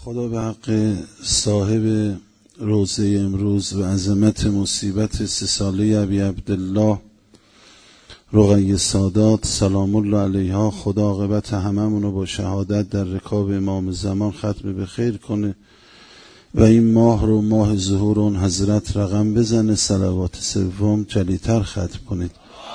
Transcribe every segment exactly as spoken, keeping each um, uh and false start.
خدا به حق صاحب روزه امروز و عظمت مصیبت سه ساله ابی عبدالله رقیه سادات سلام الله علیها، خدا عاقبت هممونو با شهادت در رکاب امام زمان ختم به خیر کنه و این ماه رو ماه ظهور اون حضرت رقم بزنه، صلوات سوم جلیتر ختم کنید.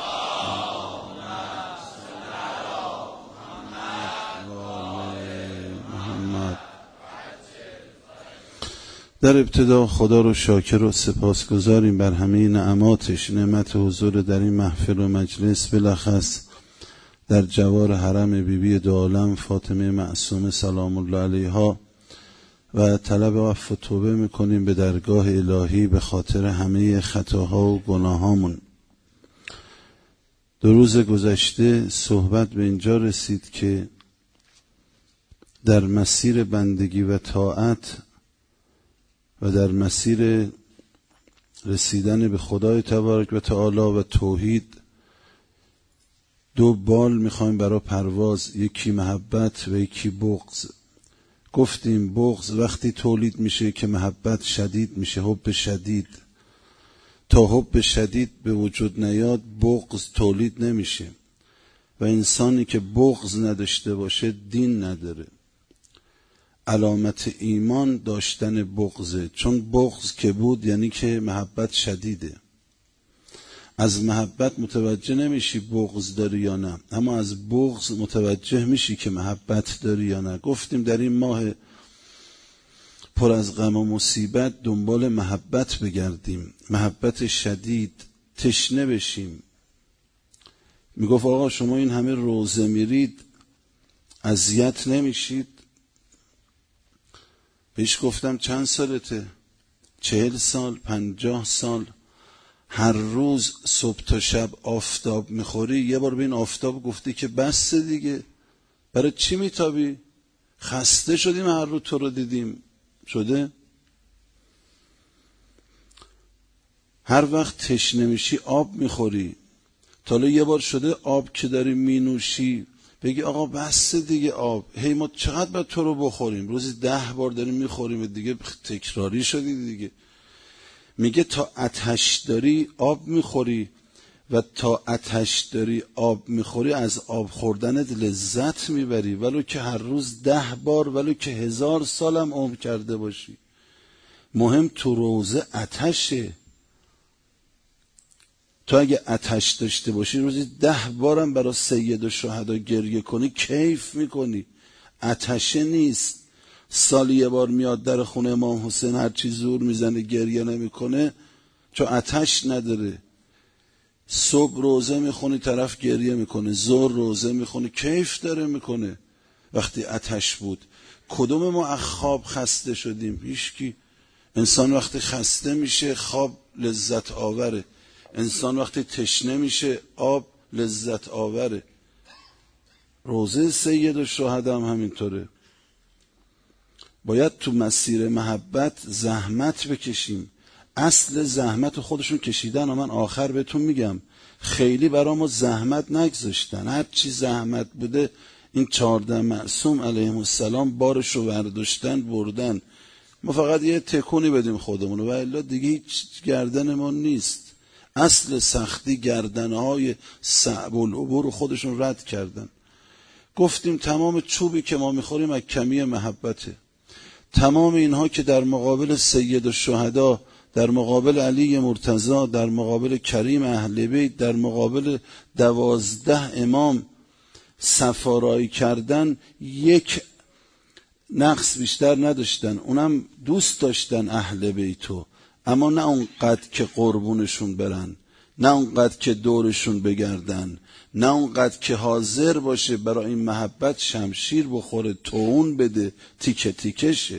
در ابتدا خدا رو شاکر و سپاسگزاریم بر همه نعماتش، نعمت حضور در این محفل و مجلس، بلخص در جوار حرم بیبی دو عالم فاطمه معصومه سلام الله علیها و طلب عفو و توبه میکنیم به درگاه الهی به خاطر همه خطاها و گناهامون. دو روز گذشته صحبت به اینجا رسید که در مسیر بندگی و طاعت و در مسیر رسیدن به خدای تبارک و تعالی و توحید دو بال میخوایم برای پرواز، یکی محبت و یکی بغض. گفتیم بغض وقتی تولید میشه که محبت شدید میشه، حب شدید. تا حب شدید به وجود نیاد بغض تولید نمیشه و انسانی که بغض نداشته باشه دین نداره. علامت ایمان داشتن بغضه، چون بغض که بود یعنی که محبت شدیده. از محبت متوجه نمیشی بغض داری یا نه، اما از بغض متوجه میشی که محبت داری یا نه. گفتیم در این ماه پر از غم و مصیبت دنبال محبت بگردیم، محبت شدید، تشنه بشیم. میگفت آقا شما این همه روزه میرید اذیت نمیشید؟ بهش گفتم چند سالته؟ چهل سال، پنجاه سال. هر روز صبح تا شب آفتاب میخوری؟ یه بار به این آفتاب گفتی که بس دیگه، برای چی میتابی؟ خسته شدیم هر روز تو رو دیدیم. شده؟ هر وقت تشنه میشی آب میخوری. تا حالا یه بار شده آب که داری مینوشی بگی آقا بس دیگه آب، هی ما چقدر باید تو رو بخوریم؟ روزی ده بار داریم میخوریم دیگه، تکراری شدی دیگه. میگه تا آتش داری آب میخوری و تا آتش داری آب میخوری از آب خوردنت لذت میبری، ولو که هر روز ده بار، ولو که هزار سالم عمر کرده باشی. مهم تو روزه آتشه. تو اگه آتش داشته باشی روزی ده بارم برای سید الشهدا گریه کنی کیف میکنی. آتشه نیست. سالی یه بار میاد در خونه امام حسین هرچی زور میزنه گریه نمیکنه چون آتش نداره. صبح روزه میخونی طرف گریه میکنه، ظهر روزه میخونی کیف داره میکنه. وقتی آتش بود کدوم ما از خواب خسته شدیم؟ هیچکی. انسان وقتی خسته میشه خواب لذت آوره، انسان وقتی تشنه میشه آب لذت آوره. روزه سید الشهدا هم همینطوره. باید تو مسیر محبت زحمت بکشیم. اصل زحمت خودشون کشیدن و من آخر بهتون میگم خیلی برای ما زحمت نگذاشتن. هر چی زحمت بوده این چهارده معصوم علیهم السلام بارش رو برداشتن بردن. ما فقط یه تکونی بدیم خودمونو و الا دیگه هیچ گردن ما نیست. اصل سختی گردنهای صعب العبور خودشون رد کردن. گفتیم تمام چوبی که ما میخوریم از کمی محبته. تمام اینها که در مقابل سید الشهدا، در مقابل علی مرتضی، در مقابل کریم اهل بیت، در مقابل دوازده امام صفارایی کردن یک نقص بیشتر نداشتن. اونم دوست داشتن اهل بیتو، اما نه اونقدر که قربونشون برن، نه اونقدر که دورشون بگردن، نه اونقدر که حاضر باشه برای این محبت شمشیر بخوره، طعون بده، تیکه تیکه شه.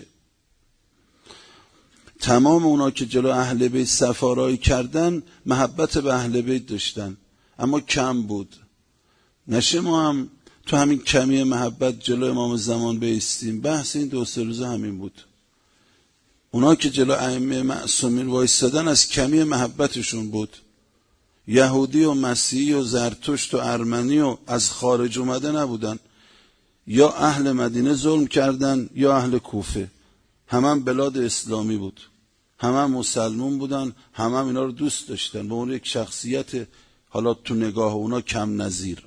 تمام اونا که جلو اهل بیت صفارایی کردن محبت به اهل بیت داشتن، اما کم بود. نشه ما هم تو همین کمی محبت جلو امام زمان بایستیم. بحث این دو سه روزه همین بود. اونا که جلو ائمه معصومین وایستادن از کمی محبتشون بود. یهودی و مسیحی و زرتشت و ارمنی و از خارج اومده نبودن. یا اهل مدینه ظلم کردن یا اهل کوفه. همه هم بلاد اسلامی بود، همه هم مسلمون بودن، همه هم اینا رو دوست داشتن، به اون یک شخصیت حالا تو نگاه اونا کم نظیر.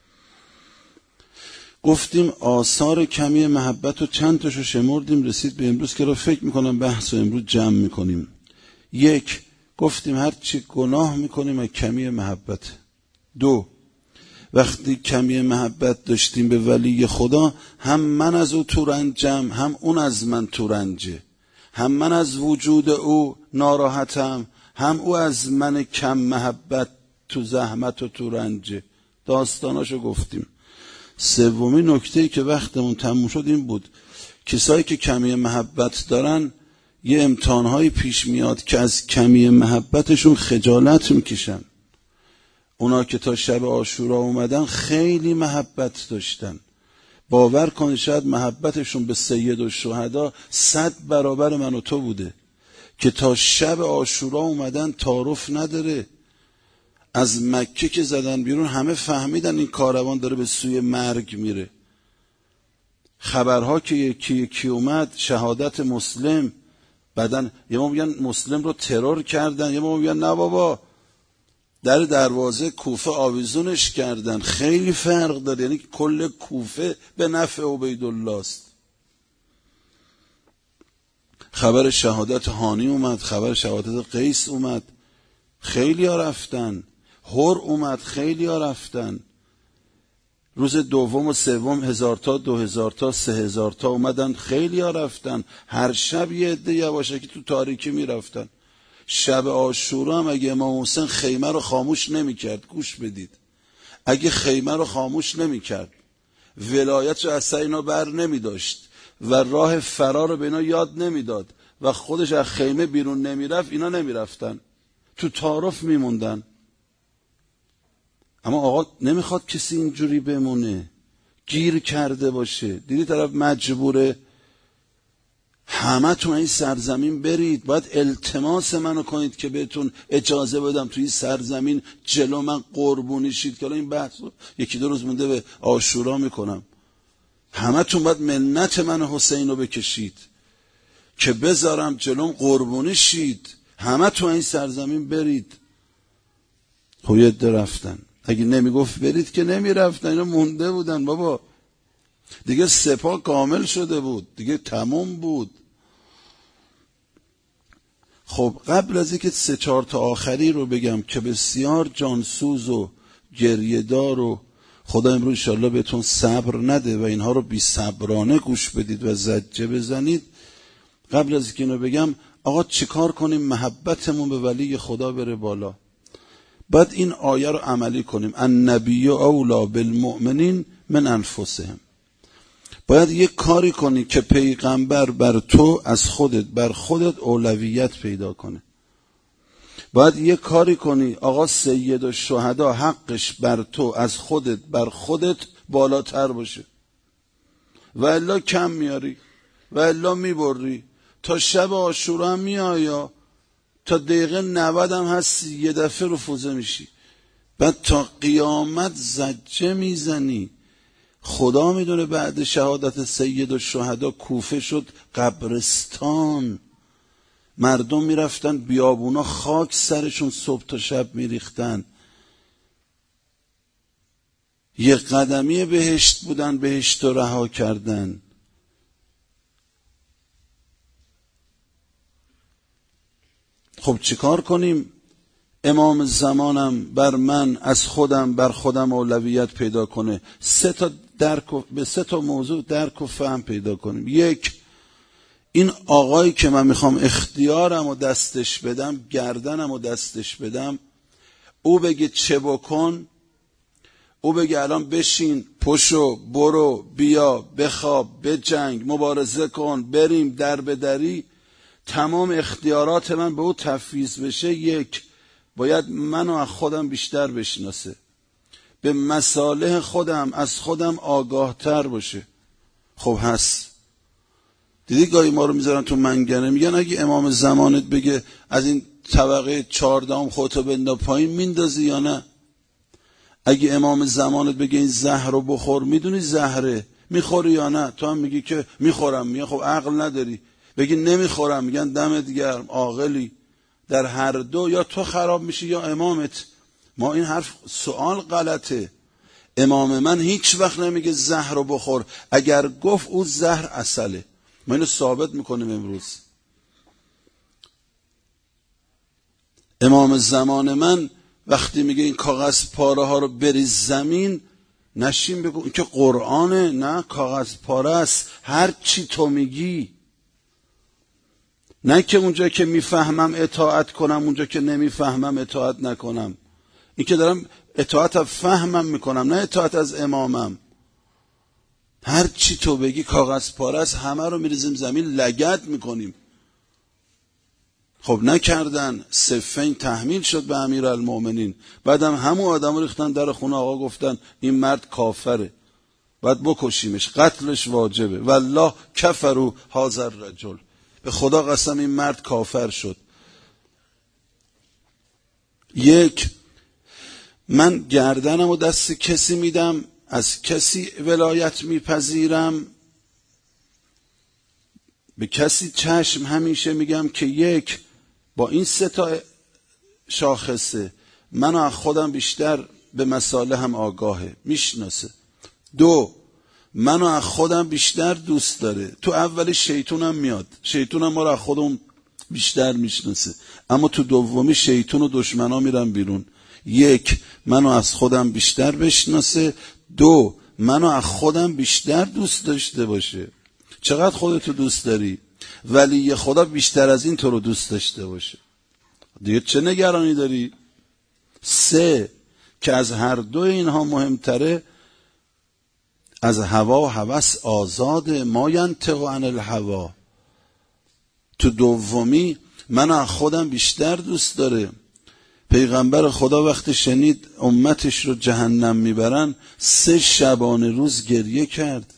گفتیم آثار کمی محبت رو چند تاشو شمردیم، رسید به امروز که رو فکر میکنم بحث رو امروز جمع میکنیم. یک، گفتیم هر چی گناه میکنیم از کمی محبت. دو، وقتی کمی محبت داشتیم به ولی خدا، هم من از او تو رنجم، هم اون از من تو رنجه، هم من از وجود او ناراحتم، هم او از من کم محبت تو زحمت و تو رنجه. داستاناشو گفتیم. سومی نکته‌ای که وقتمون تموم شد این بود، کسایی که کمی محبت دارن یه امتحانهایی پیش میاد که از کمی محبتشون خجالت میکشن. اونا که تا شب عاشورا اومدن خیلی محبت داشتن، باور کنید شاید محبتشون به سید الشهدا صد برابر من و تو بوده، که تا شب عاشورا اومدن تعارف نداره. از مکه که زدن بیرون همه فهمیدن این کاروان داره به سوی مرگ میره. خبرها که یکی یکی اومد، شهادت مسلم، بعدن یه ما میگن مسلم رو ترور کردن، یه ما میگن نه بابا در دروازه کوفه آویزونش کردن. خیلی فرق داره، یعنی کل کوفه به نفع عبیدالله است. خبر شهادت هانی اومد، خبر شهادت قیس اومد، خیلی ها رفتن. هور اومد، خیلی ها رفتن. روز دوم و سوم هزار تا، دو هزار تا، سه هزار تا اومدن، خیلی ها رفتن. هر شب یه عده یواشکی تو تاریکی میرفتن. شب عاشورا هم اگه امام حسین خیمه رو خاموش نمی کرد، گوش بدید، اگه خیمه رو خاموش نمی کرد، ولایت رو از اینا بر نمی داشت و راه فرار رو به اینا یاد نمی داد و خودش از خیمه بیرون نمی رفت، اینا نمی رفتن، تو تعارف می موندن. اما آقا نمیخواد کسی اینجوری بمونه، گیر کرده باشه. دیدی طرف مجبوره همه تو این سرزمین برید، باید التماس منو کنید که بهتون اجازه بدم توی سرزمین جلو من قربونی شید، که این بحث یکی دو روز مونده به عاشورا میکنم. همه تون باید منت من حسین رو بکشید که بذارم جلوم قربونی شید، همه تو این سرزمین برید. خوید رفتن، اگه نمیگفت برید که نمیرفتن، اینا مونده بودن بابا. دیگه سپاه کامل شده بود، دیگه تموم بود. خب قبل از اینکه سه چهار تا آخری رو بگم که بسیار جانسوز و گریه‌دار و خدا امروز انشالله بهتون صبر نده و اینها رو بی صبرانه گوش بدید و زجه بزنید، قبل از اینکه اینو بگم آقا چیکار کنیم محبتمون به ولی خدا بره بالا؟ باید این آیه رو عملی کنیم، النبی اولی بالمؤمنین من انفسهم. باید یک کاری کنی که پیغمبر بر تو از خودت بر خودت اولویت پیدا کنه. باید یک کاری کنی آقا سید الشهدا حقش بر تو از خودت بر خودت بالاتر باشه، و الا کم میاری و الا میبری. تا شب عاشورا هم میایا، تا دقیقه نود هم هستی، یه دفعه رفوزه میشی، بعد تا قیامت زجه میزنی. خدا میدونه بعد شهادت سید الشهدا کوفه شد قبرستان، مردم میرفتن بیابونا خاک سرشون صبح تا شب میریختن. یه قدمی بهشت بودن، بهشت رو رها کردن. خب چیکار کنیم؟ امام زمانم بر من از خودم بر خودم اولویت پیدا کنه. سه تا درک و به سه تا موضوع درک و فهم پیدا کنیم. یک، این آقایی که من میخوام اختیارم و دستش بدم، گردنم و دستش بدم، او بگه چه بکن، او بگه الان بشین، پشو، برو، بیا، بخواب، بجنگ، مبارزه کن، بریم در بدری، تمام اختیارات من به او تفویض بشه. یک، باید منو از خودم بیشتر بشناسه، به مصالح خودم از خودم آگاه تر باشه. خب هست. دیدی گاهی ما رو میذارن تو منگنه، میگن اگه امام زمانت بگه از این طبقه چهاردهم خودتو بنداز پایین، میندازی یا نه؟ اگه امام زمانت بگه این زهر رو بخور، میدونی زهره، میخوری یا نه؟ تو هم میگی که میخورم. میگه خب عقل نداری. بگی نمیخورم میگن دمت گرم عاقلی. در هر دو یا تو خراب میشی یا امامت. ما این حرف سوال غلطه. امام من هیچ وقت نمیگه زهر رو بخور، اگر گفت او زهر عسله. ما اینو ثابت میکنیم امروز. امام زمان من وقتی میگه این کاغذ پاره ها رو بریز زمین، نشین بگو این که قرآنه، نه کاغذ پاره است، هر چی تو میگی. نه که اونجا که میفهمم اطاعت کنم، اونجا که نمیفهمم اطاعت نکنم. این که دارم اطاعت از فهمم میکنم، نه اطاعت از امامم. هر چی تو بگی کاغذ پاره است، همه رو میریزیم زمین لگد میکنیم. خب نکردن. صفین تحمیل شد به امیرالمومنین، بعدم همون آدم رو ریختن در خونه آقا، گفتن این مرد کافره باید بکشیمش، قتلش واجبه. والله کفروا هذا الرجل، به خدا قسم این مرد کافر شد. یک، من گردنم و دست کسی میدم، از کسی ولایت میپذیرم، به کسی چشم همیشه میگم که یک، با این سه تا شاخصه منو از خودم بیشتر به مصالحم آگاهه، میشناسه. دو، منو از خودم بیشتر دوست داره. تو اول شیطونم میاد، شیطونم ما رو از خودم بیشتر میشناسه، اما تو دومی شیطون و دشمنا میرن بیرون. یک، منو از خودم بیشتر بشناسه. دو، منو از خودم بیشتر دوست داشته باشه. چقدر خودتو دوست داری؟ ولی خدا بیشتر از این تو رو دوست داشته باشه. دیگه چه نگرانی داری؟ سه، که از هر دو اینها مهمتره، از هوا و هوس آزاده، ما ینطق عن الهوا. تو دومی منو از خودم بیشتر دوست داره. پیغمبر خدا وقتی شنید امتش رو جهنم میبرن، سه شبانه روز گریه کرد.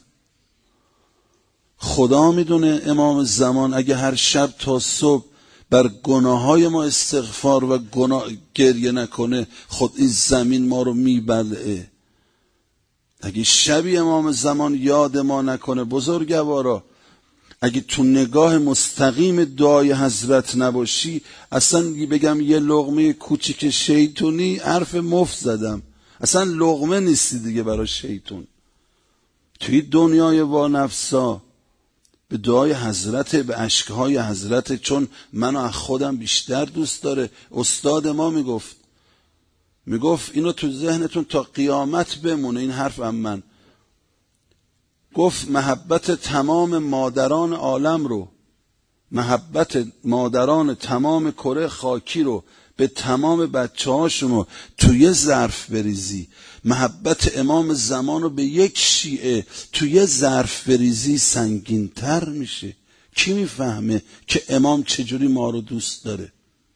خدا میدونه امام زمان اگه هر شب تا صبح بر گناههای ما استغفار و گناه گریه نکنه، خود این زمین ما رو میبلعه. اگه شبی امام زمان یاد ما نکنه، بزرگوارا، اگه تو نگاه مستقیم دعای حضرت نباشی، اصلا بگم یه لقمه کوچیک شیطونی، حرف مفت زدم، اصلا لقمه نیستی دیگه برای شیطون. توی دنیای وانفسا به دعای حضرت، به اشکهای حضرت، چون منو از خودم بیشتر دوست داره. استاد ما میگفت میگفت اینو تو ذهنتون تا قیامت بمونه، این حرف هم من گفت، محبت تمام مادران عالم رو، محبت مادران تمام کره خاکی رو به تمام بچه هاشون رو توی ظرف بریزی، محبت امام زمان رو به یک شیعه توی ظرف بریزی، سنگین تر میشه. کی میفهمه که امام چجوری ما رو دوست داره؟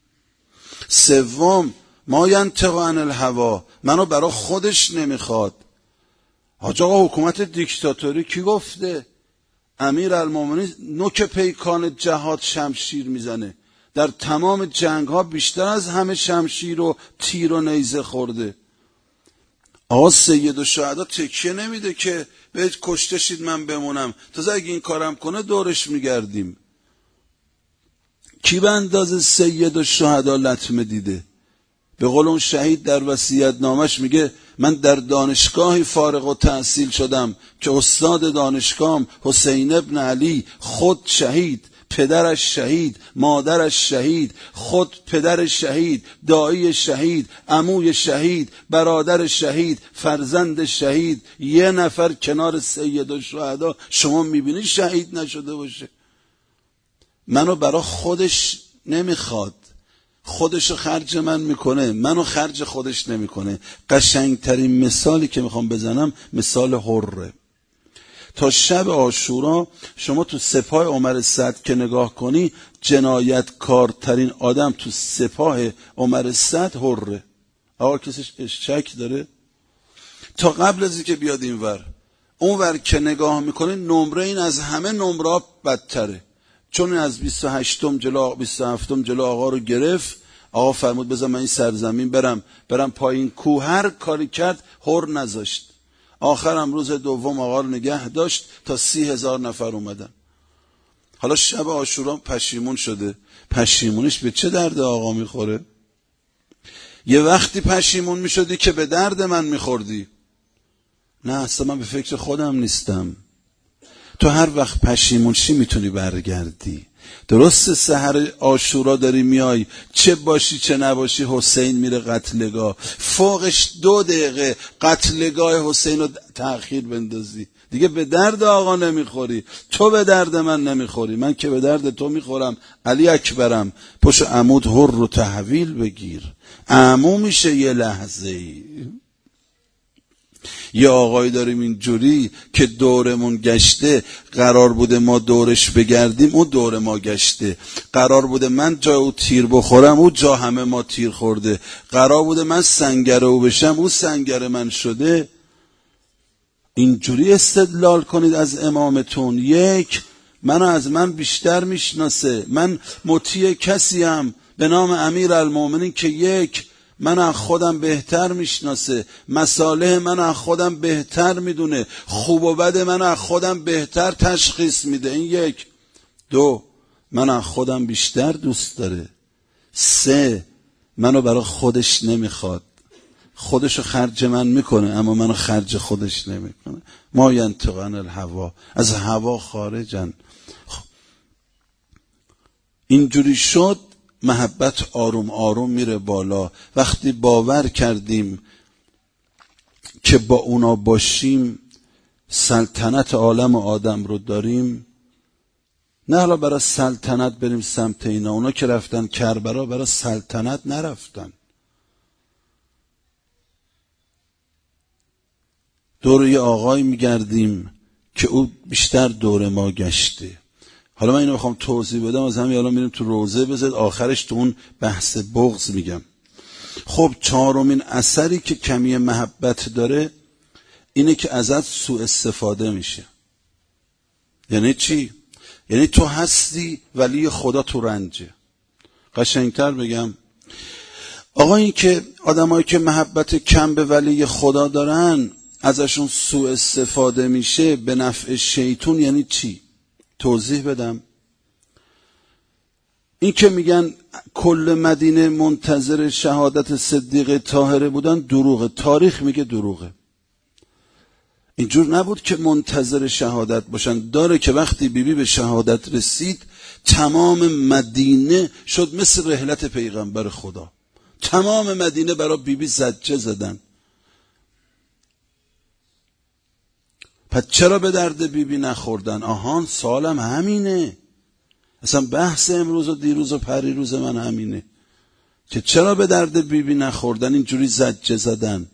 سوم، ما ینطق عن الهوا، منو برا خودش نمیخواد. حاج آقا حکومت دیکتاتوری کی گفته؟ امیرالمومنین نوک پیکان جهاد شمشیر میزنه، در تمام جنگ ها بیشتر از همه شمشیر و تیر و نیزه خورده. آقا سید الشهدا تکیه نمیده که بهت کشته شید من بمونم، تازه اگه این کارم کنه دورش میگردیم. کی به اندازه سید الشهدا لطمه دیده؟ به قول اون شهید در وصیت نامش میگه من در دانشگاهی فارغ التحصیل شدم که استاد دانشگاهم حسین ابن علی، خود شهید، پدرش شهید، مادرش شهید، خود پدر شهید، دایی شهید، عموی شهید، برادر شهید، فرزند شهید، یه نفر کنار سید الشهدا شما میبینی شهید نشده باشه؟ منو برا خودش نمیخواد، خودشو خرج من میکنه، منو خرج خودش نمیکنه. قشنگترین مثالی که میخوام بزنم مثال حره. تا شب عاشورا شما تو سپاه عمر سعد که نگاه کنی، جنایتکارترین آدم تو سپاه عمر سعد حره. آقا کسی شک داره؟ تا قبل از اینکه بیاد این ور، اون ور که نگاه میکنه، نمره این از همه نمره بدتره، چون از بیست و هشتم جلو بیست و هفتم جلو آقا رو گرفت. آقا فرمود بذار من این سرزمین برم برم پایین کوه، هر کاری کرد حر نذاشت. آخرم روز دوم آقا رو نگه داشت تا سی هزار نفر اومدن. حالا شب عاشورا پشیمون شده، پشیمونش به چه درد آقا میخوره؟ یه وقتی پشیمون میشدی که به درد من میخوردی. نه اصلا من به فکر خودم نیستم. تو هر وقت پشیمون شی میتونی برگردی. درست سحر عاشورا داری میای، چه باشی چه نباشی حسین میره قتلگاه، فوقش دو دقیقه قتلگاه حسین رو تأخیر بندازی، دیگه به درد آقا نمیخوری. تو به درد من نمیخوری، من که به درد تو میخورم. علی اکبرم، پشت عمود هر رو تحویل بگیر، عمو میشه یه لحظه ای. یه آقای داریم اینجوری که دورمون گشته، قرار بوده ما دورش بگردیم، اون دور ما گشته. قرار بوده من جا او تیر بخورم، او جا همه ما تیر خورده. قرار بوده من سنگر او بشم، او سنگر من شده. اینجوری استدلال کنید از امامتون. یک، منو از من بیشتر میشناسه، من مطیع کسیم به نام امیرالمومنین که یک، من از خودم بهتر میشناسه، مصالح من از خودم بهتر میدونه، خوب و بد من از خودم بهتر تشخیص میده. این یک. دو، من از خودم بیشتر دوست داره. سه، منو برای خودش نمیخواد، خودشو خرج من میکنه اما منو خرج خودش نمیکنه. ما ینطق عن الهوا، از هوا خارجن. اینجوری شد محبت آروم آروم میره بالا. وقتی باور کردیم که با اونا باشیم سلطنت عالم و آدم رو داریم، نه حالا برای سلطنت بریم سمت اینا. اونا که رفتن کربلا برای سلطنت نرفتن، دور یه آقای میگردیم که او بیشتر دور ما گشته. حالا من اینو بخوام توضیح بدم از همین الان میریم تو روزه، بذارید آخرش تو اون بحث بغض میگم. خب چهارمین اثری که کمی محبت داره اینه که ازت سوء استفاده میشه. یعنی چی؟ یعنی تو هستی ولی خدا تو رنجه. قشنگتر بگم، آقا این که آدمایی که محبت کم به ولی خدا دارن ازشون سوء استفاده میشه به نفع شیطون. یعنی چی؟ توضیح بدم. این که میگن کل مدینه منتظر شهادت صدیقه طاهره بودن دروغه. تاریخ میگه دروغه. اینجور نبود که منتظر شهادت باشن. داره که وقتی بیبی به شهادت رسید تمام مدینه شد مثل رحلت پیغمبر خدا. تمام مدینه برای بیبی زجه زدن. پس چرا به درد بیبی نخوردن؟ آهان سالم همینه. اصلا بحث امروز و دیروز و پریروز من همینه که چرا به درد بیبی نخوردن، اینجوری زجه زدن.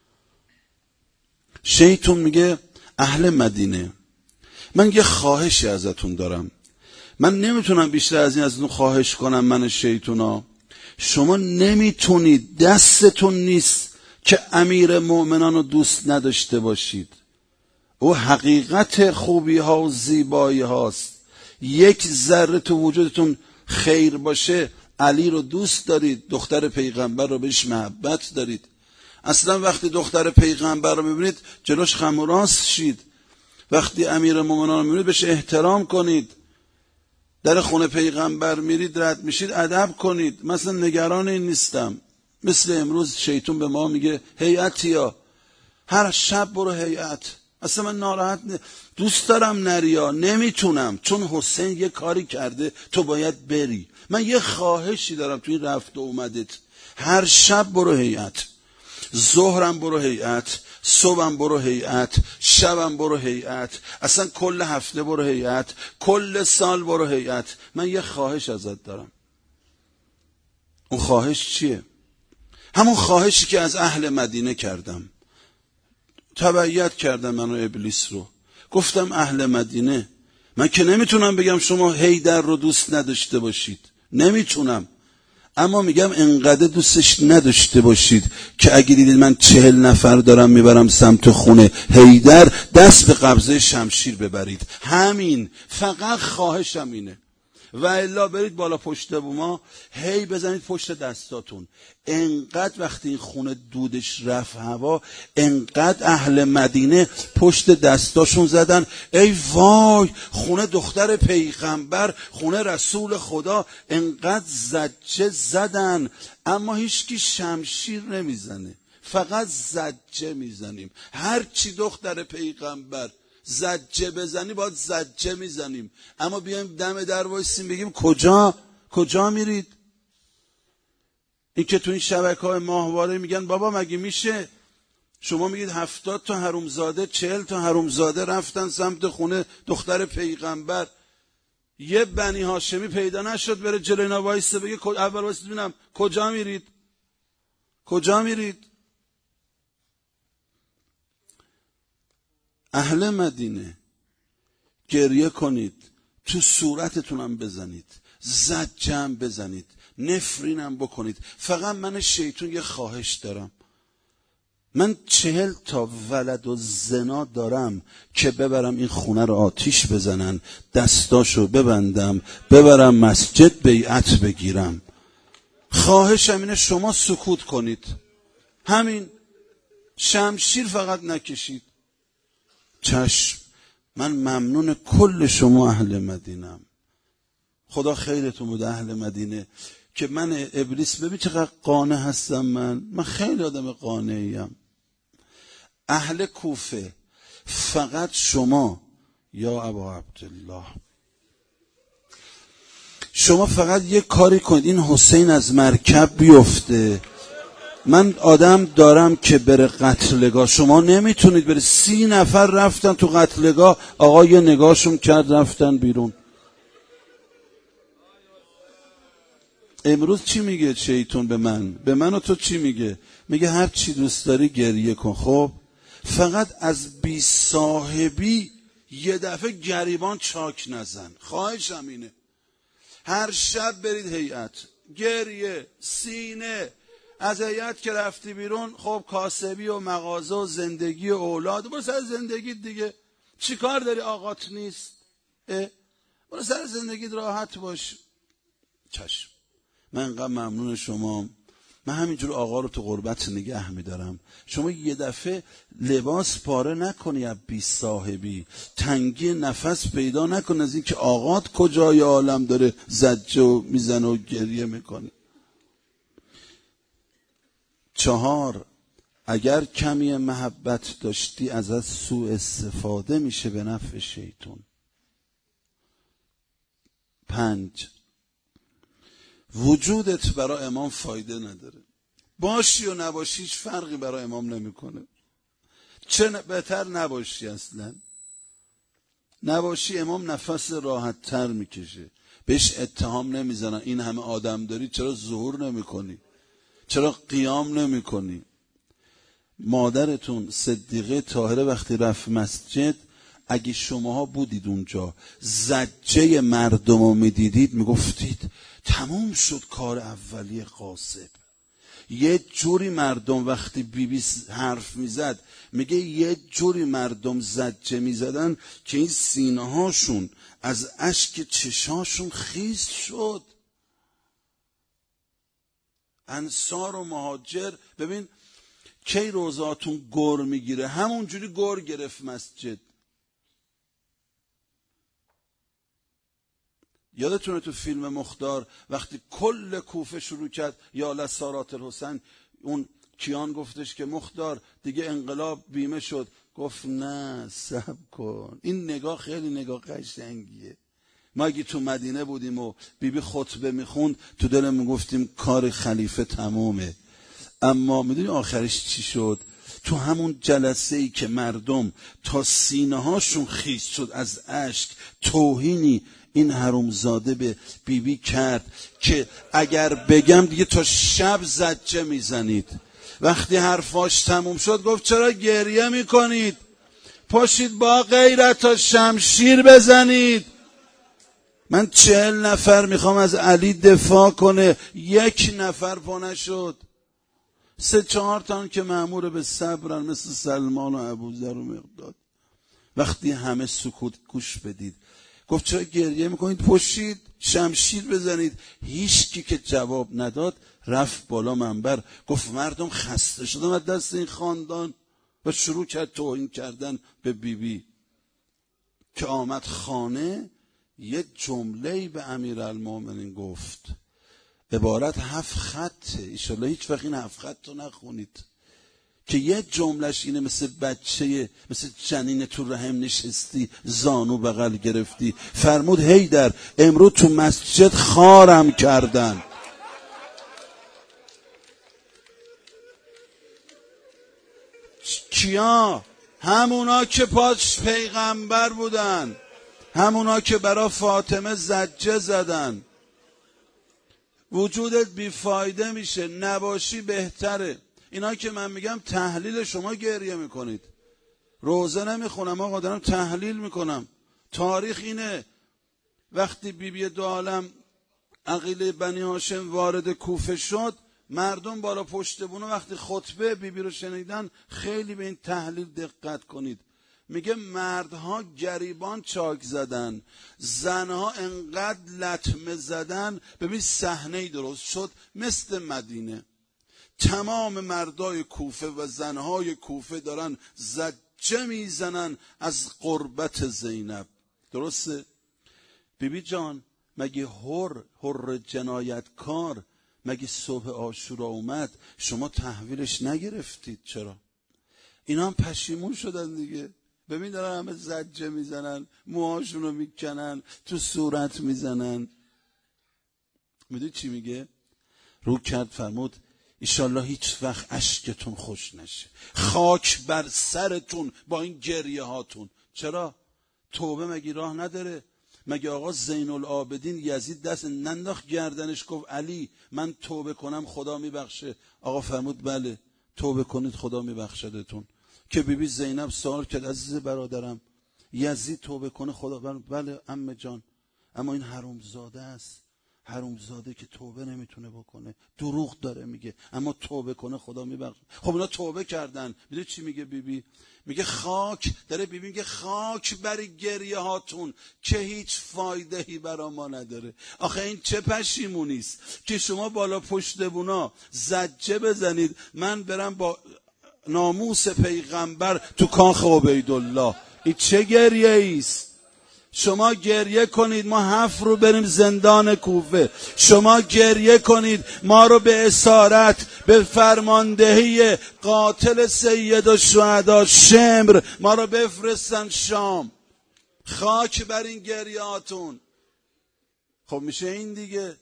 شیطون میگه اهل مدینه من یه خواهشی ازتون دارم، من نمیتونم بیشتر از این ازتون خواهش کنم. من شیطونا شما نمیتونید، دستتون نیست که امیر مؤمنان رو دوست نداشته باشید. او حقیقت خوبی ها و زیبایی هاست. یک ذره تو وجودتون خیر باشه، علی رو دوست دارید، دختر پیغمبر رو بهش محبت دارید. اصلا وقتی دختر پیغمبر رو میبینید جلوش خم و راست شید. وقتی امیر مومنان رو میبینید بهش احترام کنید. در خونه پیغمبر میرید رد میشید ادب کنید. مثلا نگران این نیستم. مثل امروز شیطون به ما میگه هیئتیا، هر شب برو هیئت. اصلا من ناراحت نه. دوست دارم نریا، نمیتونم چون حسین یه کاری کرده تو باید بری. من یه خواهشی دارم توی رفت و اومدت. هر شب برو هیئت، ظهرم برو هیئت، صبحم برو هیئت، شبم برو هیئت، اصلا کل هفته برو هیئت، کل سال برو هیئت. من یه خواهش ازت دارم. اون خواهش چیه؟ همون خواهشی که از اهل مدینه کردم. تبعیت کردم منو ابلیس رو. گفتم اهل مدینه، من که نمیتونم بگم شما حیدر رو دوست نداشته باشید، نمیتونم. اما میگم انقدر دوستش نداشته باشید که اگه دیدید من چهل نفر دارم میبرم سمت خونه حیدر، دست به قبضه شمشیر ببرید. همین، فقط خواهشم اینه. و الا برید بالا پشت بوما، هی بزنید پشت دستاتون. انقدر وقتی این خونه دودش رفت هوا، انقدر اهل مدینه پشت دستاشون زدن ای وای خونه دختر پیغمبر، خونه رسول خدا. انقدر زجه زدن، اما هیچکی شمشیر نمیزنه، فقط زجه میزنیم. هر چی دختر پیغمبر زجه بزنی باید زجه میزنیم. اما بیایم دم در وایسیم بگیم کجا کجا میرید؟ این که تو این شبکه‌های ماهواره میگن بابا مگه میشه؟ شما میگید هفتاد تا حرومزاده چهل تا حرومزاده رفتن سمت خونه دختر پیغمبر، یه بنی هاشمی پیدا نشد بره جلوی اینا وایسه بگه اول وایسید ببینم کجا میرید کجا میرید؟ اهل مدینه گریه کنید، تو صورتتونم بزنید، زجم بزنید، نفرینم بکنید. فقط من شیطون یه خواهش دارم، من چهل تا ولد و زنا دارم که ببرم این خونه رو آتیش بزنن، دستاشو ببندم، ببرم مسجد بیعت بگیرم. خواهشم اینه شما سکوت کنید، همین، شمشیر فقط نکشید. چشم، من ممنون کل شما اهل مدینم. خدا خیرتون بوده اهل مدینه که من ابلیس ببین چقدر قانع هستم. من من خیلی آدم قانعیم. اهل کوفه فقط شما یا ابا عبدالله، شما فقط یه کاری کنید این حسین از مرکب بیفته. من آدم دارم که بره قتلگاه، شما نمیتونید بره. سی نفر رفتن تو قتلگاه، آقا یه نگاهشون کرد رفتن بیرون. امروز چی میگه شیطان به من؟ به من و تو چی میگه؟ میگه هر چی دوست داری گریه کن. خب فقط از بی صاحبی یه دفعه گریبان چاک نزن. خواهشم اینه هر شب برید هیئت، گریه، سینه. از هیئت که رفتی بیرون، خب کاسبی و مغازه و زندگی و اولاد، برو سر زندگیت دیگه. چی کار داری آقات نیست؟ برو سر زندگیت راحت باش. چشم، من انقدر ممنون شما. من همینجور آقا رو تو غربت نگه میدارم. شما یه دفعه لباس پاره نکنی از بی صاحبی، تنگی نفس پیدا نکن از این که آقات کجای عالم داره زجه و میزنه و گریه میکنه. چهار، اگر کمی محبت داشتی ازت سوء استفاده میشه به نفع شیطان. پنج، وجودت برای امام فایده نداره. باشی و نباشی هیچ فرقی برای امام نمیکنه. چه بهتر نباشی، اصلا نباشی امام نفس راحت تر میکشه، بهش اتهام نمیزنن این همه آدم داری چرا ظهور نمیکنی، چرا قیام نمیکنی. مادرتون صدیقه طاهره وقتی رفت مسجد، اگه شماها بودید اونجا زجه مردم رو میدیدید میگفتید تموم شد کار اولیه قاسب. یه جوری مردم وقتی بی بی حرف میزد، میگه یه جوری مردم زجه میزدن که این سینه هاشون از اشک چشاشون خیس شد. انصار و مهاجر، ببین کی روزاتون گر میگیره، همون جوری گر گرفت مسجد. یادتونه تو فیلم مختار وقتی کل کوفه شروع کرد یا لسارات الحسین، اون کیان گفتش که مختار دیگه انقلاب بیمه شد، گفت نه صبر کن. این نگاه خیلی نگاه قشنگیه. ما اگه تو مدینه بودیم و بیبی خطبه میخوند تو دلمون گفتیم کار خلیفه تمومه. اما میدونی آخرش چی شد؟ تو همون جلسه ای که مردم تا سینه هاشون خیس شد از اشک، توهینی این حرومزاده به بیبی بی کرد که اگر بگم دیگه تا شب زجه میزنید. وقتی حرفاش تموم شد گفت چرا گریه میکنید؟ پاشید با غیرت تا شمشیر بزنید. من چهل نفر میخوام از علی دفاع کنه، یک نفر پا نشد. سه چهار تان که مأمور به صبرن مثل سلمان و ابوذر و مقداد. وقتی همه سکوت، گوش بدید، گفت چرا گریه میکنید؟ پشید شمشیر بزنید. هیچکی که جواب نداد رفت بالا منبر، گفت مردم خسته شدم از دست این خاندان، و شروع کرد توهین کردن به بیبی بی. که آمد خانه یه جمله‌ای به امیرالمومنین گفت، عبارت هفت خطه، ایشالله هیچ وقت این هفت خط رو نخونید، که یه جملهش اینه مثل بچه، مثل جنین تو رحم نشستی زانو بغل گرفتی. فرمود هیدر امروز تو مسجد خارم کردن. کیا؟ همونا که پاش پیغمبر بودن، همونا که برا فاطمه زجه زدن. وجودت بیفایده میشه، نباشی بهتره. اینا که من میگم تحلیل، شما گریه میکنید. روزه نمیخونم آقا، دارم تحلیل میکنم. تاریخ اینه. وقتی بیبی بی دو عالم عقیله بنی هاشم وارد کوفه شد، مردم بالا پشت بونه وقتی خطبه بیبی بی رو شنیدن، خیلی به این تحلیل دقت کنید. میگه مردها گریبان چاک زدن، زنها انقدر لطمه زدن. ببین صحنه‌ای درست شد مثل مدینه. تمام مردای کوفه و زنهای کوفه دارن زجه میزنن از قربت زینب. درسته؟ بیبی جان مگه هر هر جنایتکار مگه صبح عاشورا اومد شما تحویلش نگرفتید؟ چرا؟ اینا هم پشیمون شدن دیگه. ببین دارن همه زجه میزنن، موهاشونو میکنن، تو صورت میزنن. میدونی چی میگه؟ رو کرد فرمود ایشالله هیچ وقت اشکتون خوش نشه، خاک بر سرتون با این گریه هاتون. چرا؟ توبه مگه راه نداره؟ مگه آقا زین العابدین یزید دست ننداخت گردنش گفت علی من توبه کنم خدا میبخشه؟ آقا فرمود بله توبه کنید خدا میبخشدتون. که بیبی زینب سوال کرد عزیز برادرم یزید توبه کنه خدا؟ بله عمه جان، اما این حرومزاده است، حرومزاده که توبه نمیتونه بکنه، دروغ داره میگه، اما توبه کنه خدا میبخشه. خب اونا توبه کردن. میدونی چی میگه بیبی؟ میگه خاک داره، بیبی میگه خاک بر گریه هاتون که هیچ فایده ای برا ما نداره. آخه این چه پشیمونی است که شما بالا پشت بونا زجه بزنید، من برم با ناموس پیغمبر تو کاخ عبیدالله. این چه گریه ایست؟ شما گریه کنید ما هفت رو بریم زندان کوفه، شما گریه کنید ما رو به اسارت به فرماندهی قاتل سید الشهدا شمر ما رو بفرستن شام. خاک بر این گریهاتون. خب میشه این دیگه.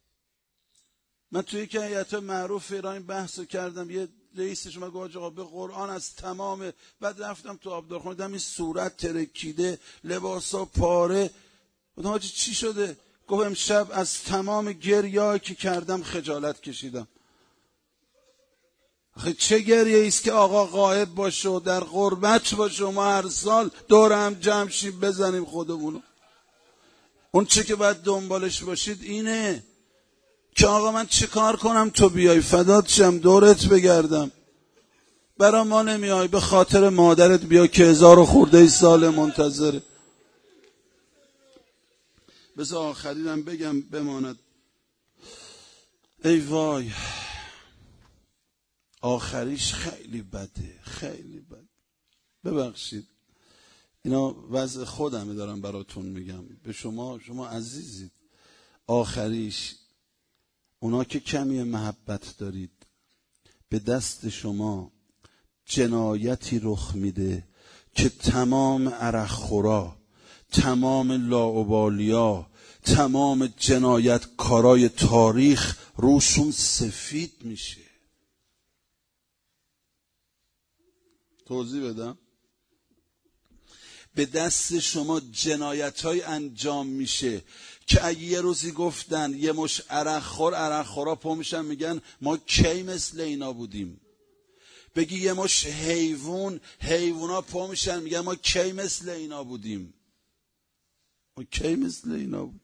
من توی که هیئت معروف ایران بحث کردم، یه رئیسش ما گفت آقا به قرآن از تمام، بعد رفتم تو آبدارخونه دیدم این صورت ترکیده، لباسا پاره. گفتم حاجی چی شده؟ گفت امشب از تمام گریه‌ای که کردم خجالت کشیدم. آخه چه گریه ایست که آقا غایب باشه و در غربت باشه و ما هر سال دور هم جمع شیم بزنیم خودمونو. اون چه که باید دنبالش باشید اینه که آقا من چه کار کنم تو بیای فدات شم دورت بگردم، برا ما نمیای، به خاطر مادرت بیا که هزار و خورده سال منتظره. بذار آخرینم بگم بماند. ای وای آخریش خیلی بده، خیلی بده. ببخشید اینا وضع خودمه دارم براتون میگم، به شما شما عزیزید. آخریش اونا که کمی محبت دارید، به دست شما جنایتی رخ میده که تمام عرقخورا، تمام لاابالیا، تمام جنایتکارای تاریخ روشون سفید میشه. توضیح بدم؟ به دست شما جنایت‌های انجام میشه که اگه یه روزی گفتن یه مش عرقخور عرقخورا پا میشن میگن ما کی مثل اینا بودیم، بگی یه مش حیوان حیوونا پا میشن میگن ما کی مثل اینا بودیم، ما کی مثل اینا بودیم.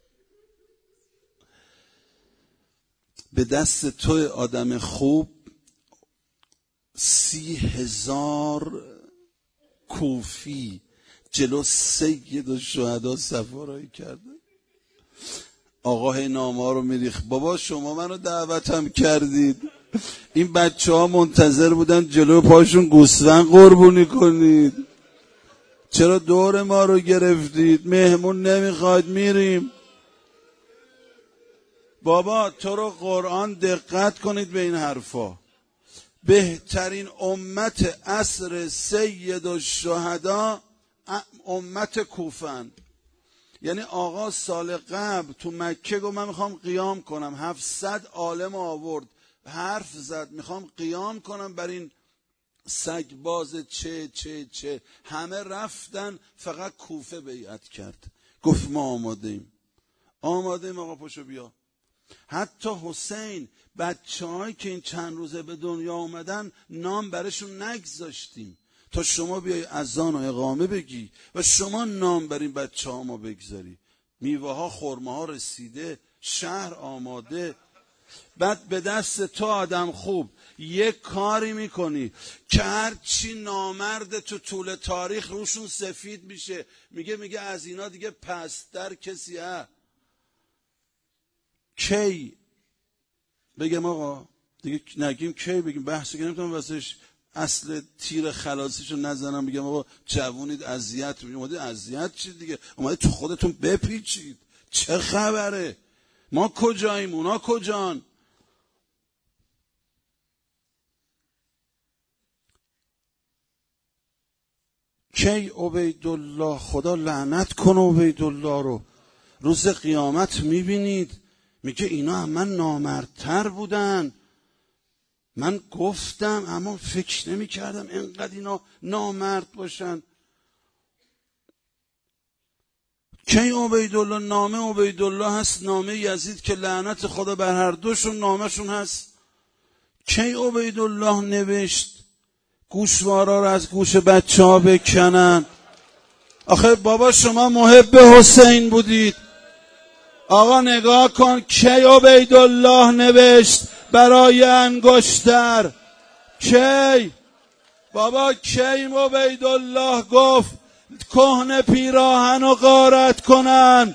به دست تو آدم خوب سی هزار کوفی جلو سید الشهدا سفارایی کرده. آقا هی نامه ها رو میریخت. بابا شما منو دعوتم کردید، این بچه ها منتظر بودن جلو پاشون گوسفند قربونی کنید، چرا دور ما رو گرفتید؟ مهمون نمیخواد میریم. بابا تو رو قرآن دقت کنید به این حرفا. بهترین امت عصر سید الشهدا امت کوفن. یعنی آقا سال قبل تو مکه گفت من میخوام قیام کنم، هفتصد عالم آورد، حرف زد میخوام قیام کنم بر این سگباز چه چه چه، همه رفتن فقط کوفه بیعت کرد. گفت ما آماده ایم. آماده ایم آقا پاشو بیا. حتی حسین بچه هایی که این چند روزه به دنیا آمدن نام برشون نگذاشتیم تا شما بیای اذان و اقامه بگی و شما نام بر این بچه ها ما بگذاری. میوه ها خرمه ها رسیده، شهر آماده. بعد به دست تو آدم خوب یک کاری میکنی که هرچی نامرد تو طول تاریخ روشون سفید میشه، میگه میگه از اینا دیگه پستر کسی ها. کی بگم آقا دیگه نگیم کی بگیم، بحثی که نمیتونم واسش اصل تیر خلاصیشو نزنم بگم آقا جوونید اذیت میگم. اومدید اذیت چی دیگه؟ اومدید تو خودتون بپیچید. چه خبره؟ ما کجاییم اونا کجان؟ کی عبیدالله، خدا لعنت کنه عبیدالله رو، روز قیامت میبینید میگه اینا هم من نامردتر بودن. من گفتم اما فکر نمی کردم اینقدر اینا نامرد باشن. کی عبیدالله؟ نامه عبیدالله هست، نامه یزید که لعنت خدا بر هر دوشون نامشون هست. کی عبیدالله نوشت گوشوارا رو از گوش بچه ها بکنن؟ آخه بابا شما محب حسین بودید. آقا نگاه کن کی عبیدالله نوشت برای انگشتر؟ کی بابا کی عبیدالله گفت کهنه پیراهن رو غارت کنن؟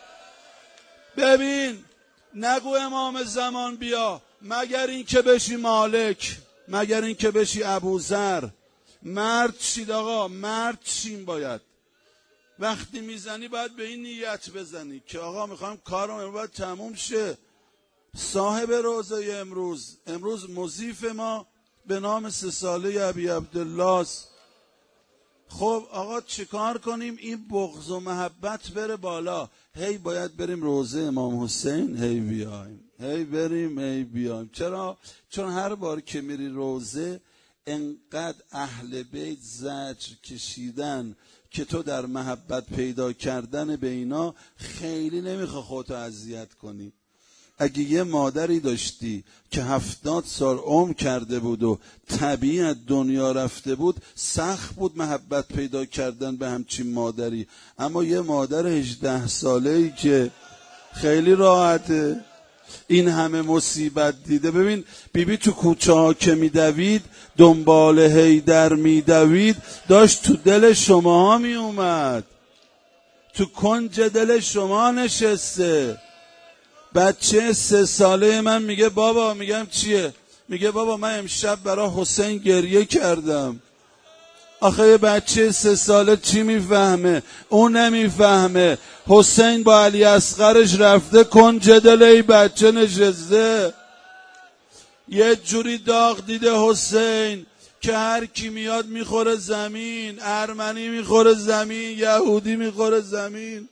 ببین نگو امام زمان بیا، مگر این که بشی مالک، مگر این که بشی ابوذر. مرد شید آقا، مرد شیم. باید وقتی میزنی باید به این نیت بزنی که آقا میخوام کارم امروز باید تموم شه. صاحب روزه امروز امروز مضیف ما به نام سه ساله ابی عبدالله است. خب آقا چیکار کنیم این بغض و محبت بره بالا؟ هی باید بریم روزه امام حسین، هی بیایم، هی بریم، هی بیایم. چرا؟ چون هر بار که میری روزه انقدر اهل بیت زجر کشیدن که تو در محبت پیدا کردن به اینا خیلی نمیخواه خودتو اذیت کنی. اگه یه مادری داشتی که هفتاد سال عمر کرده بود و طبیعت دنیا رفته بود، سخت بود محبت پیدا کردن به همچین مادری. اما یه مادر هجده ساله‌ای که خیلی راحته، این همه مصیبت دیده. ببین بیبی تو کوچه ها که میدوید دنبال حیدر میدوید، داشت تو دل شما ها می اومد، تو کنج دل شما نشسته. بچه سه ساله من میگه بابا، میگم چیه؟ میگه بابا من امشب برای حسین گریه کردم. آخه یه بچه سه ساله چی میفهمه؟ اون نمیفهمه. حسین با علی اصغرش رفته کنج دل ای بچه نشسته، یه جوری داغ دیده حسین که هر کی میاد میخوره زمین، ارمنی میخوره زمین، یهودی میخوره زمین.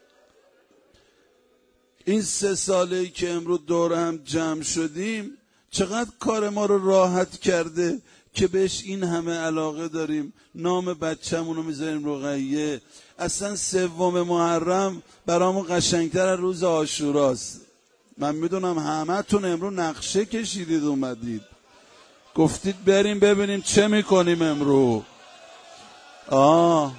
این سه ساله‌ای که امروز دور هم جمع شدیم چقدر کار ما رو راحت کرده که بهش این همه علاقه داریم. نام بچه‌مون رو میذاریم رقیه. اصلا سوم محرم برامون قشنگتر از روز عاشوراست. من میدونم همه تون امروز نقشه کشیدید اومدید گفتید بریم ببینیم چه میکنیم امروز. آه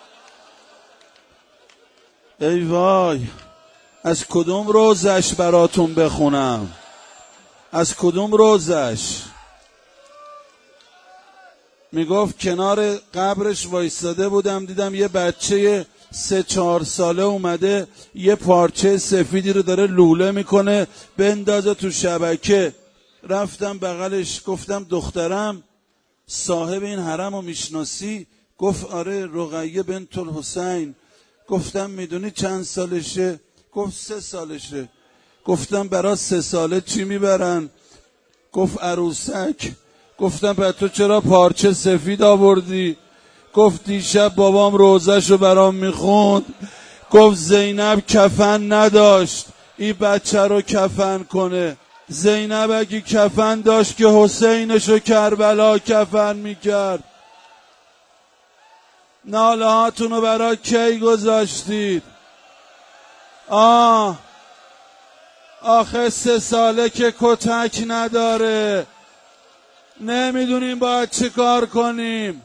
ای وای، از کدوم روزش براتون بخونم؟ از کدوم روزش؟ میگفت کنار قبرش وایستاده بودم، دیدم یه بچه سه چهار ساله اومده یه پارچه سفیدی رو داره لوله میکنه بندازه تو شبکه. رفتم بغلش گفتم دخترم صاحب این حرم رو میشناسی؟ گفت آره، رقیه بنت الحسین. گفتم میدونی چند سالشه؟ گفت سه سالشه. گفتم برای سه ساله چی میبرن؟ گفت عروسک. گفتم پس تو چرا پارچه سفید آوردی؟ گفت دیشب بابام روزه‌شو برام میخوند، گفت زینب کفن نداشت این بچه رو کفن کنه. زینب اگه کفن داشت که حسینشو کربلا کفن میکرد. ناله هاتونو برای کی گذاشتید؟ آه آخه سه ساله که کتک نداره، نمیدونیم باید چه کار کنیم.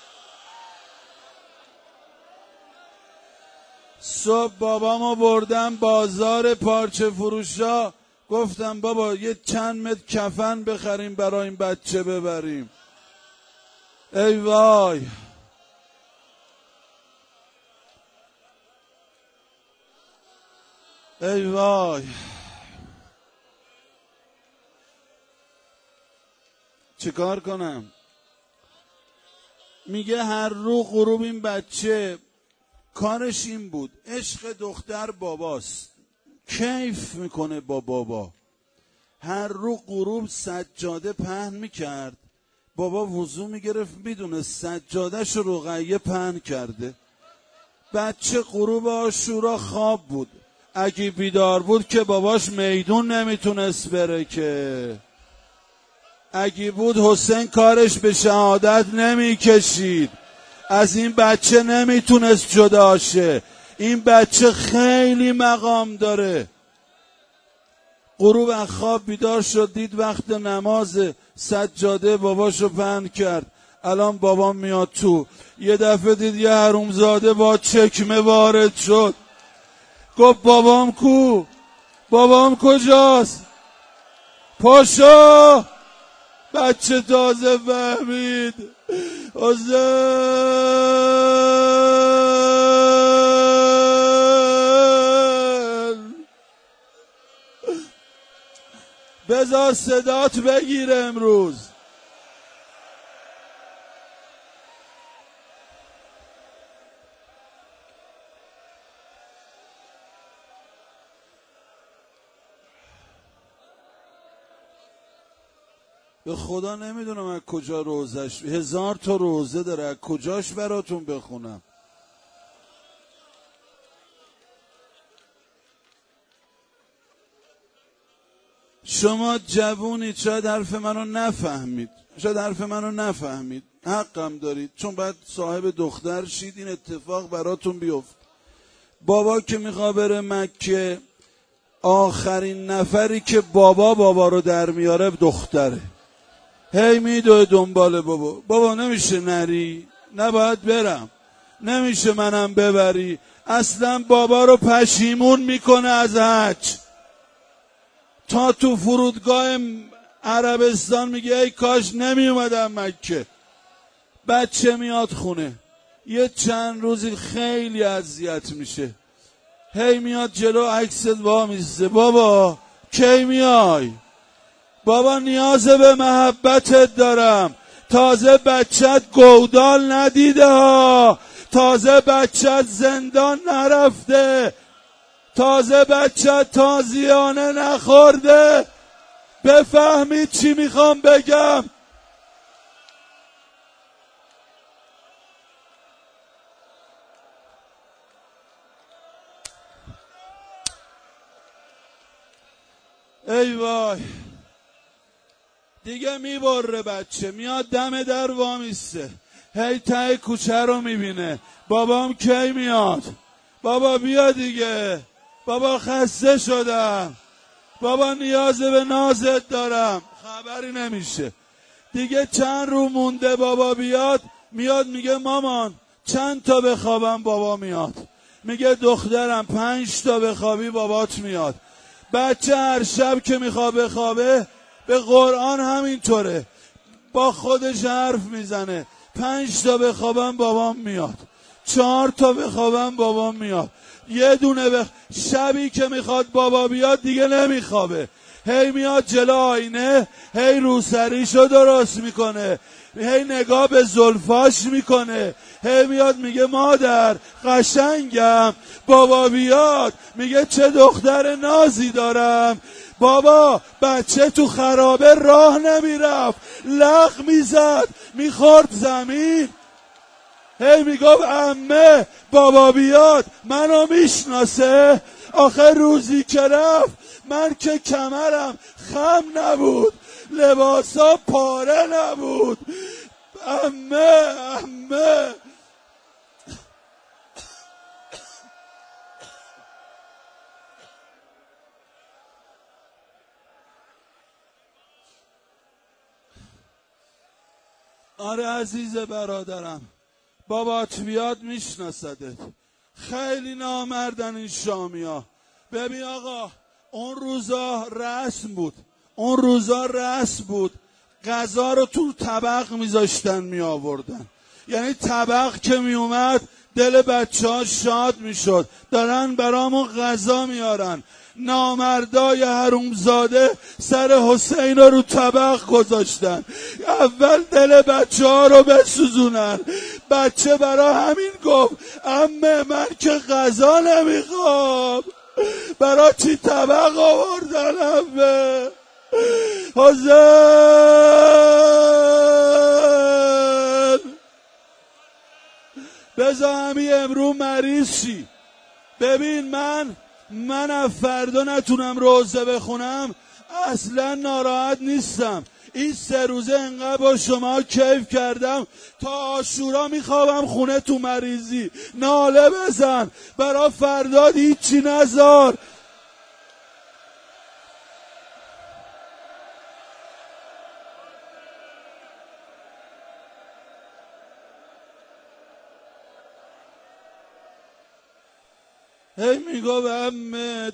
صبح بابامو بردم بازار پارچه فروشا، گفتم بابا یه چند متر کفن بخریم برای این بچه ببریم. ای وای، ای وای، چیکار کنم؟ میگه هر رو غروب این بچه کارش این بود، عشق دختر باباست، کیف میکنه با بابا. هر رو غروب سجاده پهن میکرد، بابا وضو میگرفت میدونه سجادهش رو رقیه پهن کرده. بچه غروب عاشورا خواب بود، اگه بیدار بود که باباش میدون نمیتونست بره، که اگه بود حسین کارش به شهادت نمیکشید. از این بچه نمیتونست جدا شه، این بچه خیلی مقام داره. غروب از خواب بیدار شد، دید وقت نماز، سجاده باباشو پهن کرد. الان بابام میاد تو، یه دفعه دید یه حرومزاده با چکمه وارد شد. گفت بابام کو؟ بابام کجاست؟ پاشو. بچه تازه فهمید حسین. بذار صدات بگیره امروز. به خدا نمیدونم از کجا روزش، هزار تا روزه داره، از کجاش براتون بخونم؟ شما جوونید، شاید حرف منو نفهمید، شاید حرف منو نفهمید، حقم دارید، چون باید صاحب دختر شید این اتفاق براتون بیفت. بابا که میخواد بره مکه، آخرین نفری که بابا بابا رو در میاره دختره. هی میدوه دنبال بابا، بابا نمیشه نری؟ نباید برم؟ نمیشه منم ببری؟ اصلا بابا رو پشیمون میکنه از حج. تا تو فرودگاه عربستان میگه ای کاش نمی اومدم مکه. بچه میاد خونه، یه چند روزی خیلی اذیت میشه، هی میاد جلو عکست وا میسته، بابا کی میای؟ بابا نیاز به محبتت دارم. تازه بچت گودال ندیده ها، تازه بچت زندان نرفته، تازه بچت تازیانه نخورده. بفهمید چی میخوام بگم؟ ای وای، دیگه میبره بچه، میاد دم در وامیسته، هی ته کوچه رو میبینه، بابام کی میاد؟ بابا بیا دیگه، بابا خسته شدم، بابا نیاز به نازت دارم. خبری نمیشه دیگه. چند رو مونده بابا بیاد، میاد میگه مامان چند تا بخوابم؟ بابا میاد میگه دخترم پنج تا بخوابی بابات میاد. بچه هر شب که میخواد بخوابه، به قرآن همینطوره، با خودش حرف میزنه. پنج تا بخوابم بابام میاد، چهار تا بخوابم بابام میاد، یه دونه بخ... شبی که میخواد بابا بیاد دیگه نمیخوابه، هی میاد جلو آینه، هی روسریشو درست میکنه، هی نگاه به زلفاش میکنه، هی میاد میگه مادر قشنگم. بابا بیاد میگه چه دختر نازی دارم. بابا بچه تو خرابه راه نمیرفت، لغ میزد میخورد زمین، هی میگفت عمه بابا بیاد منو میشناسه. آخه روزی که رفت من که کمرم خم نبود، لباسا پاره نبود. عمه عمه آره عزیز برادرم، بابات بیاد میشناسدت. خیلی نامردن این شامیا. ببین آقا، اون روزا رسم بود، اون روزا رسم بود، غذا رو تو طبق میذاشتن می آوردن. یعنی طبق که می اومد دل بچه ها شاد می شد، دارن برامون غذا میارن. نامردای حرومزاده سر حسین رو رو طبق گذاشتن، اول دل بچه ها رو بسوزونن. بچه برا همین گفت عمه من که غذا نمیخوام، برا چی طبق آوردن عمه؟ حسین بذار همین امرو مریض شی. ببین من من از فردا نتونم روزه بخونم اصلا ناراحت نیستم. این سه روزه انقدر با شما کیف کردم، تا عاشورا میخوابم خونه تو مریضی. ناله بزن برا فرداد هیچی نذار. هی میگو به امت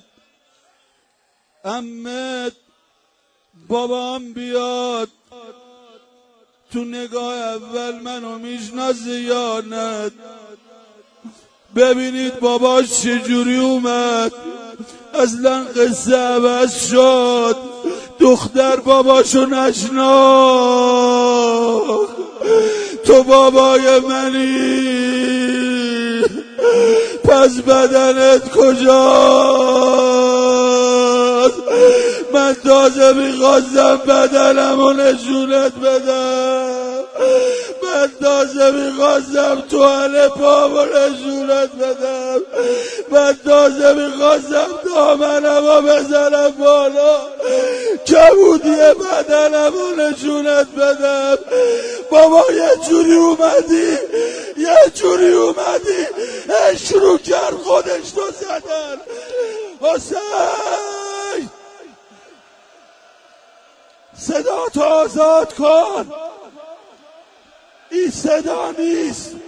امت بابام بیاد، تو نگاه اول منو میشناسه یا نه؟ ببینید باباش چجوری اومد، اصلا قصه عوض شد. دختر باباشو نشناخت. تو بابای منی، پس بدنت کجاست؟ من تازه میخواستم بدنمو نشونت بدم، من تازه میخواستم توال پامو نشونت بدم، من تازه میخواستم دامنمو بزنم بالا، کبودی بدنمو نشونت بدم. بابا یه جوری اومدی یه جوری اومدی شروع کرد خودش رو زدن. حسین صدا تو آزاد کن، این صدا نیست.